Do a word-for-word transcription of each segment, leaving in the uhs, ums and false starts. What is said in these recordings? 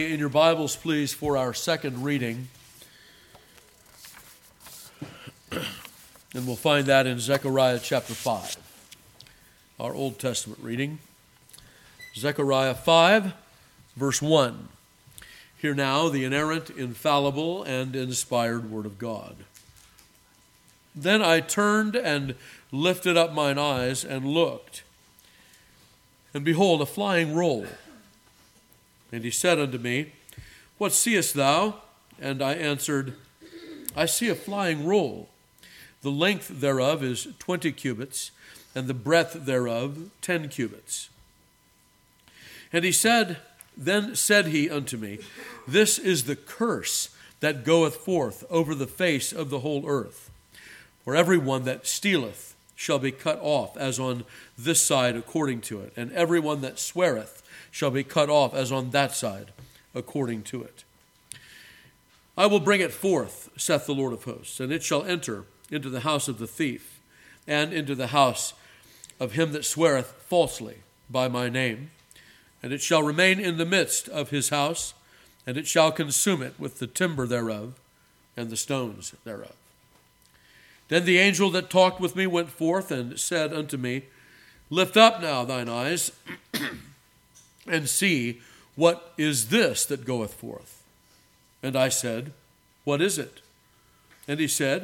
In your Bibles, please, for our second reading. And we'll find that in Zechariah chapter five, our Old Testament reading. Zechariah five, verse one. Hear now the inerrant, infallible, and inspired word of God. Then I turned and lifted up mine eyes and looked, and behold, a flying roll. And he said unto me, What seest thou? And I answered, I see a flying roll. The length thereof is twenty cubits, and the breadth thereof ten cubits. And he said, Then said he unto me, This is the curse that goeth forth over the face of the whole earth. For every one that stealeth shall be cut off as on this side according to it, and every one that sweareth shall be cut off as on that side according to it. I will bring it forth, saith the Lord of hosts, and it shall enter into the house of the thief, and into the house of him that sweareth falsely by my name. And it shall remain in the midst of his house, and it shall consume it with the timber thereof, and the stones thereof. Then the angel that talked with me went forth, and said unto me, Lift up now thine eyes, and see, what is this that goeth forth? And I said, What is it? And he said,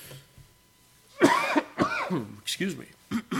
Excuse me.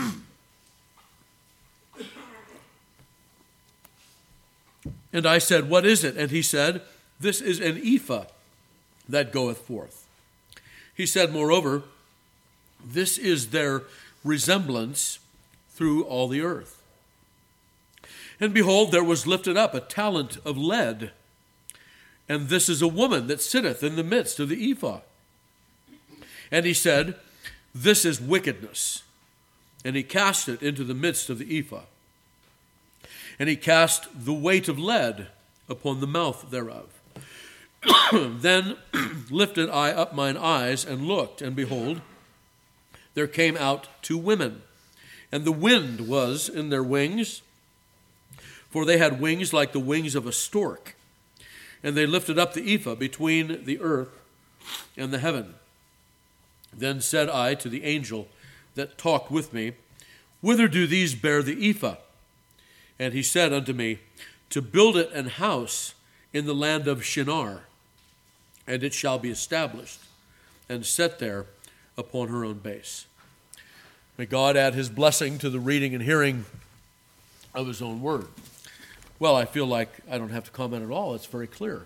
And I said, What is it? And he said, This is an ephah that goeth forth. He said, Moreover, this is their resemblance through all the earth. And behold, there was lifted up a talent of lead, and this is a woman that sitteth in the midst of the ephah. And he said, This is wickedness. And he cast it into the midst of the ephah. And he cast the weight of lead upon the mouth thereof. Then lifted I up mine eyes and looked, and behold, there came out two women, and the wind was in their wings, for they had wings like the wings of a stork. And they lifted up the ephah between the earth and the heaven. Then said I to the angel that talked with me, Whither do these bear the ephah? And he said unto me, To build it an house in the land of Shinar, and it shall be established and set there upon her own base. May God add his blessing to the reading and hearing of his own word. Well, I feel like I don't have to comment at all. It's very clear.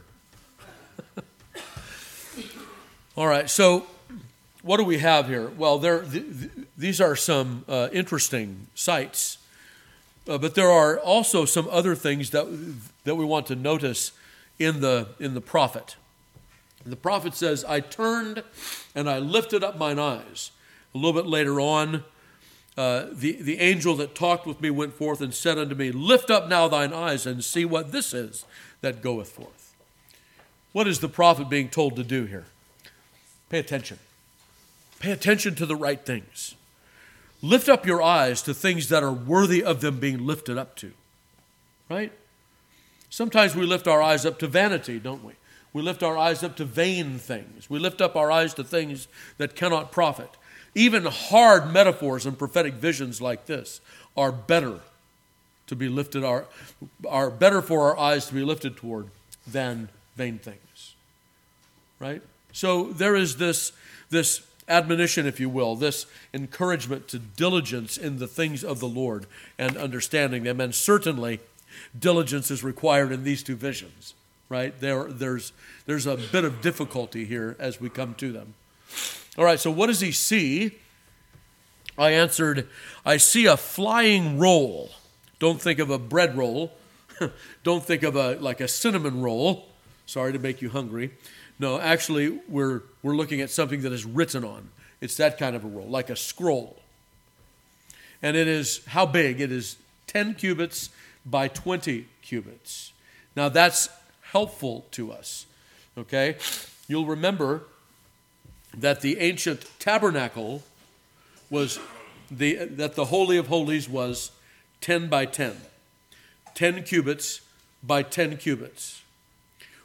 All right, so what do we have here? Well, there. Th- th- these are some uh, interesting sights, uh, but there are also some other things that that we want to notice in the in the prophet. The prophet says, "I turned and I lifted up mine eyes." A little bit later on, Uh, the, the angel that talked with me went forth and said unto me, Lift up now thine eyes and see what this is that goeth forth. What is the prophet being told to do here? Pay attention. Pay attention to the right things. Lift up your eyes to things that are worthy of them being lifted up to. Right? Sometimes we lift our eyes up to vanity, don't we? We lift our eyes up to vain things. We lift up our eyes to things that cannot profit. Even hard metaphors and prophetic visions like this are better to be lifted, are, are better for our eyes to be lifted toward than vain things. Right? So there is this, this admonition, if you will, this encouragement to diligence in the things of the Lord and understanding them. And certainly diligence is required in these two visions. Right? There, there's, there's a bit of difficulty here as we come to them. All right, so what does he see? I answered, I see a flying roll. Don't think of a bread roll. Don't think of a like a cinnamon roll. Sorry to make you hungry. No, actually, we're we're looking at something that is written on. It's that kind of a roll, like a scroll. And it is, how big? It is ten cubits by twenty cubits. Now, that's helpful to us, okay? You'll remember that the ancient tabernacle was the that the Holy of Holies was ten by ten. ten cubits by ten cubits.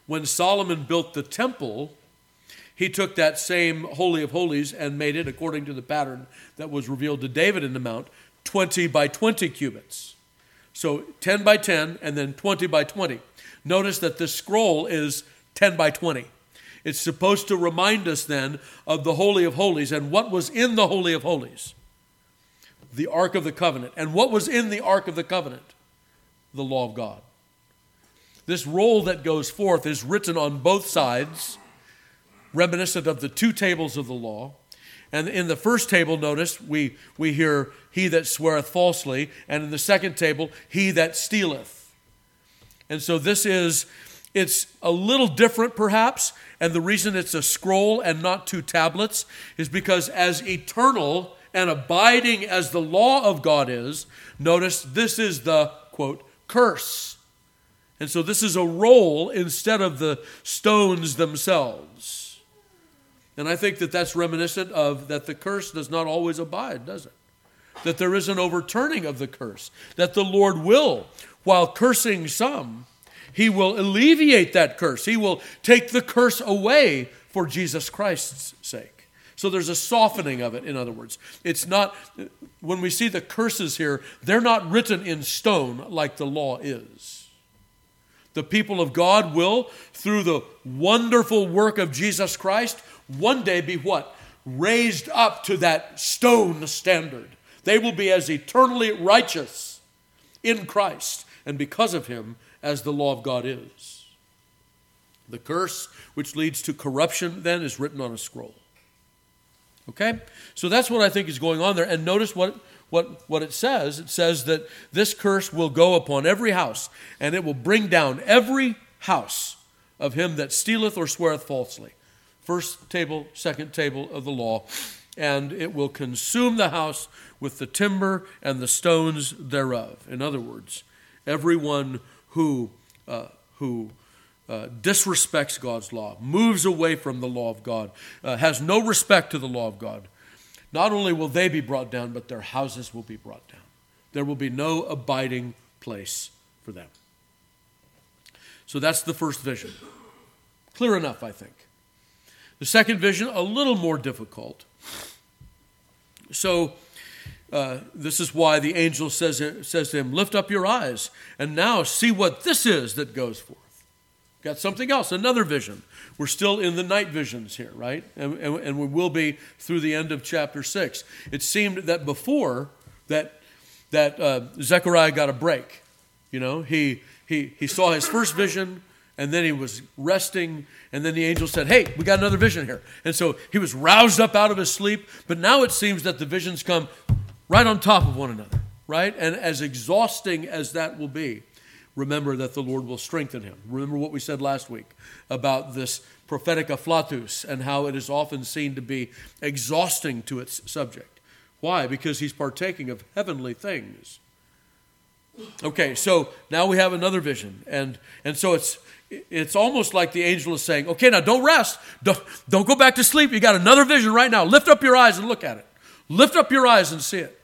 When Solomon built the temple, he took that same Holy of Holies and made it, according to the pattern that was revealed to David in the mount, twenty by twenty cubits. So ten by ten and then twenty by twenty. Notice that this scroll is ten by twenty. It's supposed to remind us then of the Holy of Holies and what was in the Holy of Holies. The Ark of the Covenant. And what was in the Ark of the Covenant? The law of God. This roll that goes forth is written on both sides, reminiscent of the two tables of the law. And in the first table, notice, we, we hear, he that sweareth falsely. And in the second table, he that stealeth. And so this is, it's a little different perhaps. And the reason it's a scroll and not two tablets is because as eternal and abiding as the law of God is, notice this is the, quote, curse. And so this is a roll instead of the stones themselves. And I think that that's reminiscent of that the curse does not always abide, does it? That there is an overturning of the curse. That the Lord will, while cursing some, he will alleviate that curse. He will take the curse away for Jesus Christ's sake. So there's a softening of it, in other words. It's not, when we see the curses here, they're not written in stone like the law is. The people of God will, through the wonderful work of Jesus Christ, one day be what? Raised up to that stone standard. They will be as eternally righteous in Christ, and because of him, as the law of God is. The curse, which leads to corruption, then, is written on a scroll. Okay? So that's what I think is going on there. And notice what, what, what it says. It says that this curse will go upon every house, and it will bring down every house of him that stealeth or sweareth falsely. First table, second table of the law. And it will consume the house with the timber and the stones thereof. In other words, everyone who, uh, who Uh, disrespects God's law, moves away from the law of God, uh, has no respect to the law of God, not only will they be brought down, but their houses will be brought down. There will be no abiding place for them. So that's the first vision. Clear enough, I think. The second vision, a little more difficult. So uh, this is why the angel says, says to him, lift up your eyes, and now see what this is that goes forth. Got something else, another vision. We're still in the night visions here, right? And, and, and we will be through the end of chapter six. It seemed that before that that uh, Zechariah got a break. You know, he he he saw his first vision, and then he was resting, and then the angel said, hey, we got another vision here. And so he was roused up out of his sleep, but now it seems that the visions come right on top of one another, right? And as exhausting as that will be, remember that the Lord will strengthen him. Remember what we said last week about this prophetic afflatus and how it is often seen to be exhausting to its subject. Why? Because he's partaking of heavenly things. Okay, so now we have another vision. And, and so it's it's almost like the angel is saying, okay, now don't rest. Don't, don't go back to sleep. You got another vision right now. Lift up your eyes and look at it. Lift up your eyes and see it.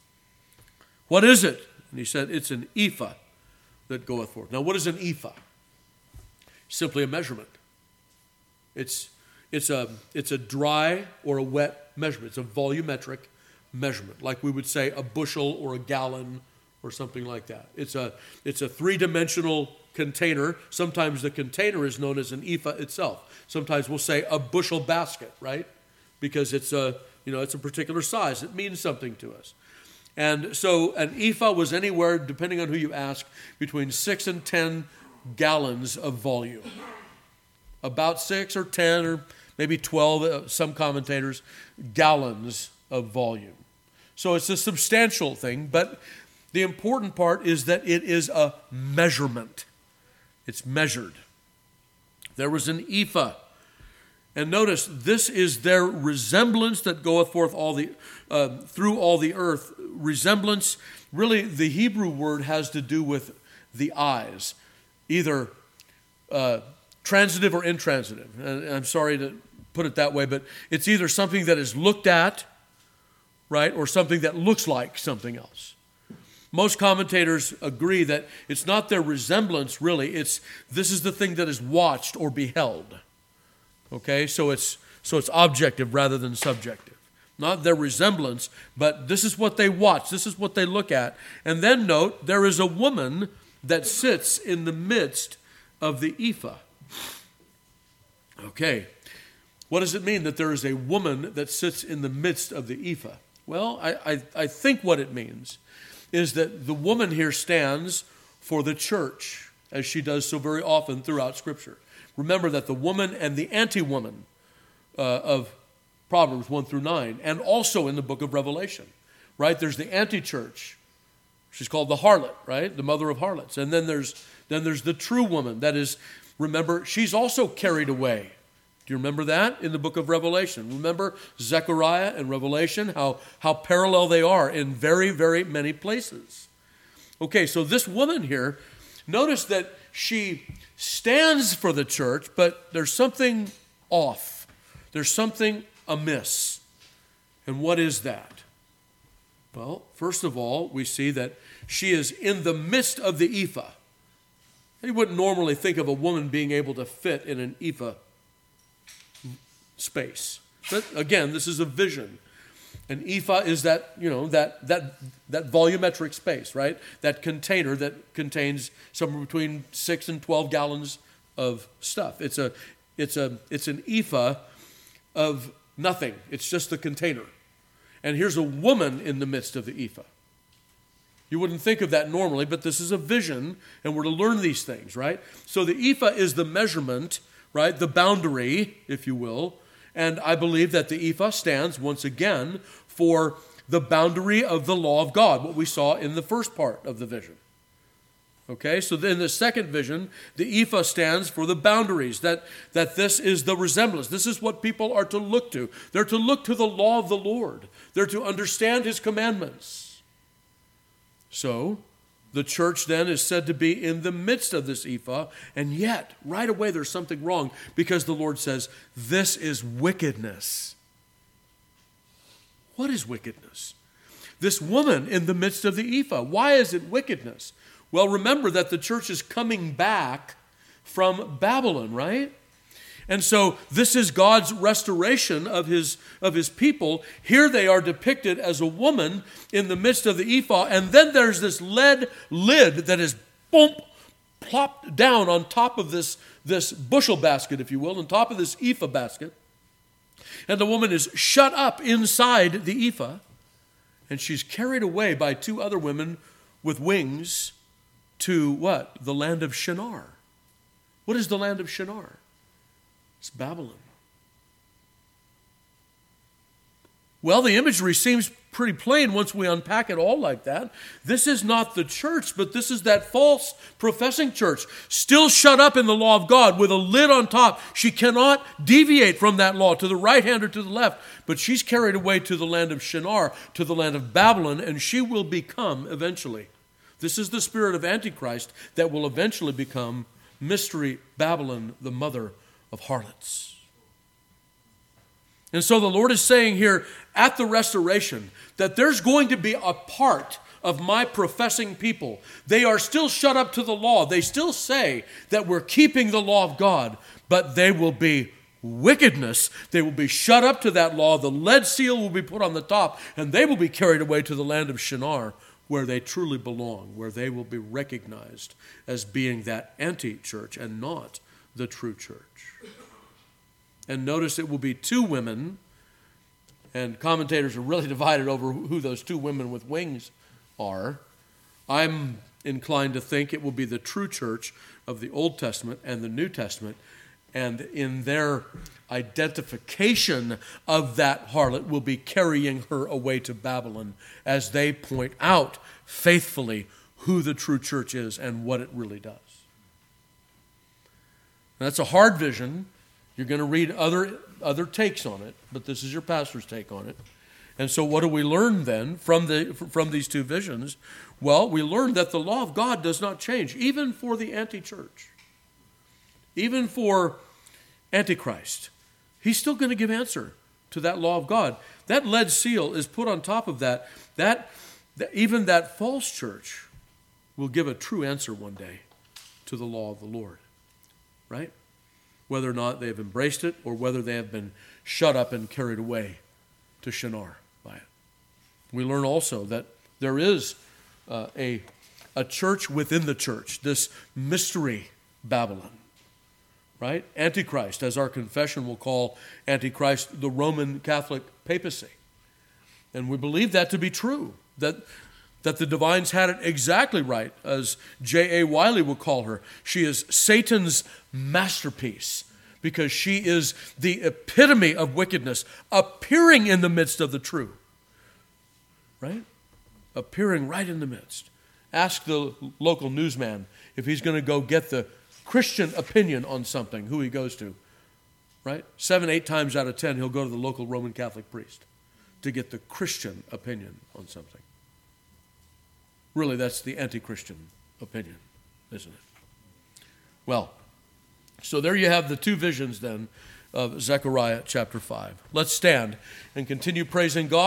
What is it? And he said, it's an ephah that goeth forth. Now, what is an ephah? Simply a measurement. It's it's a it's a dry or a wet measurement. It's a volumetric measurement, like we would say a bushel or a gallon or something like that. It's a it's a three-dimensional container. Sometimes the container is known as an ephah itself. Sometimes we'll say a bushel basket, right? Because it's a you know it's a particular size. It means something to us. And so an ephah was anywhere, depending on who you ask, between six and ten gallons of volume. About six or ten or maybe twelve, uh, some commentators, gallons of volume. So it's a substantial thing, but the important part is that it is a measurement. It's measured. There was an ephah. And notice, this is their resemblance that goeth forth all the uh, through all the earth. Resemblance, really, the Hebrew word has to do with the eyes, either uh, transitive or intransitive. And I'm sorry to put it that way, but it's either something that is looked at, right, or something that looks like something else. most commentators agree that it's not their resemblance really, it's this is the thing that is watched or beheld. Okay, so it's so it's objective rather than subjective. Not their resemblance, but this is what they watch, this is what they look at. And then note, there is a woman that sits in the midst of the ephah. Okay, what does it mean that there is a woman that sits in the midst of the ephah? Well, I, I, I think what it means is that the woman here stands for the church, as she does so very often throughout Scripture. Remember that the woman and the anti-woman uh, of Proverbs one through nine, and also in the book of Revelation, right? There's the anti-church. She's called the harlot, right? The mother of harlots. And then there's then there's the true woman. That is, remember, she's also carried away. Do you remember that in the book of Revelation? Remember Zechariah and Revelation, how, how parallel they are in very, very many places. Okay, so this woman here, notice that she stands for the church, but there's something off. There's something amiss. And what is that? Well, first of all, we see that she is in the midst of the ephah. You wouldn't normally think of a woman being able to fit in an ephah space. But again, this is a vision. An ephah is that, you know, that that that volumetric space, right? That container that contains somewhere between six and twelve gallons of stuff. It's a it's a it's an ephah of nothing. It's just the container. And here's a woman in the midst of the ephah. You wouldn't think of that normally, but this is a vision, and we're to learn these things, right? So the ephah is the measurement, right? The boundary, if you will. And I believe that the ephah stands, once again, for the boundary of the law of God, what we saw in the first part of the vision. Okay, so in the second vision, the ephah stands for the boundaries, that, that this is the resemblance. This is what people are to look to. They're to look to the law of the Lord. They're to understand his commandments. So, the church then is said to be in the midst of this ephah, and yet, right away there's something wrong, because the Lord says, this is wickedness. What is wickedness? This woman in the midst of the ephah. Why is it wickedness? Well, remember that the church is coming back from Babylon, right? And so this is God's restoration of his, of his people. Here they are depicted as a woman in the midst of the ephah, and then there's this lead lid that is boom, plopped down on top of this, this bushel basket, if you will, on top of this ephah basket. And the woman is shut up inside the ephah, and she's carried away by two other women with wings to what? The land of Shinar. What is the land of Shinar? It's Babylon. Well, the imagery seems pretty plain once we unpack it all like that. This is not the church, but this is that false professing church, still shut up in the law of God with a lid on top. She cannot deviate from that law to the right hand or to the left, but she's carried away to the land of Shinar, to the land of Babylon, and she will become eventually. This is the spirit of Antichrist that will eventually become Mystery Babylon, the mother of harlots. And so the Lord is saying here at the restoration that there's going to be a part of my professing people. They are still shut up to the law. They still say that we're keeping the law of God, but they will be wickedness. They will be shut up to that law. The lead seal will be put on the top, and they will be carried away to the land of Shinar, where they truly belong, where they will be recognized as being that anti-church and not the true church. And notice it will be two women, and commentators are really divided over who those two women with wings are. I'm inclined to think it will be the true church of the Old Testament and the New Testament, and in their identification of that harlot will be carrying her away to Babylon as they point out faithfully who the true church is and what it really does. That's a hard vision. You're going to read other other takes on it, but this is your pastor's take on it. And so what do we learn then from the from these two visions? Well, we learn that the law of God does not change, even for the anti-church, even for Antichrist. He's still going to give answer to that law of God. That lead seal is put on top of that. That that even that false church will give a true answer one day to the law of the Lord, right? Whether or not they have embraced it or whether they have been shut up and carried away to Shinar by it. We learn also that there is uh, a, a church within the church, this mystery Babylon, right? Antichrist, as our confession will call Antichrist, the Roman Catholic papacy. And we believe that to be true, that that the divines had it exactly right, as J A Wiley would call her. She is Satan's masterpiece because she is the epitome of wickedness, appearing in the midst of the true. Right? Appearing right in the midst. Ask the local newsman if he's going to go get the Christian opinion on something, who he goes to. Right? Seven, eight times out of ten, he'll go to the local Roman Catholic priest to get the Christian opinion on something. Really, that's the anti-Christian opinion, isn't it? Well, so there you have the two visions then of Zechariah chapter five. Let's stand and continue praising God.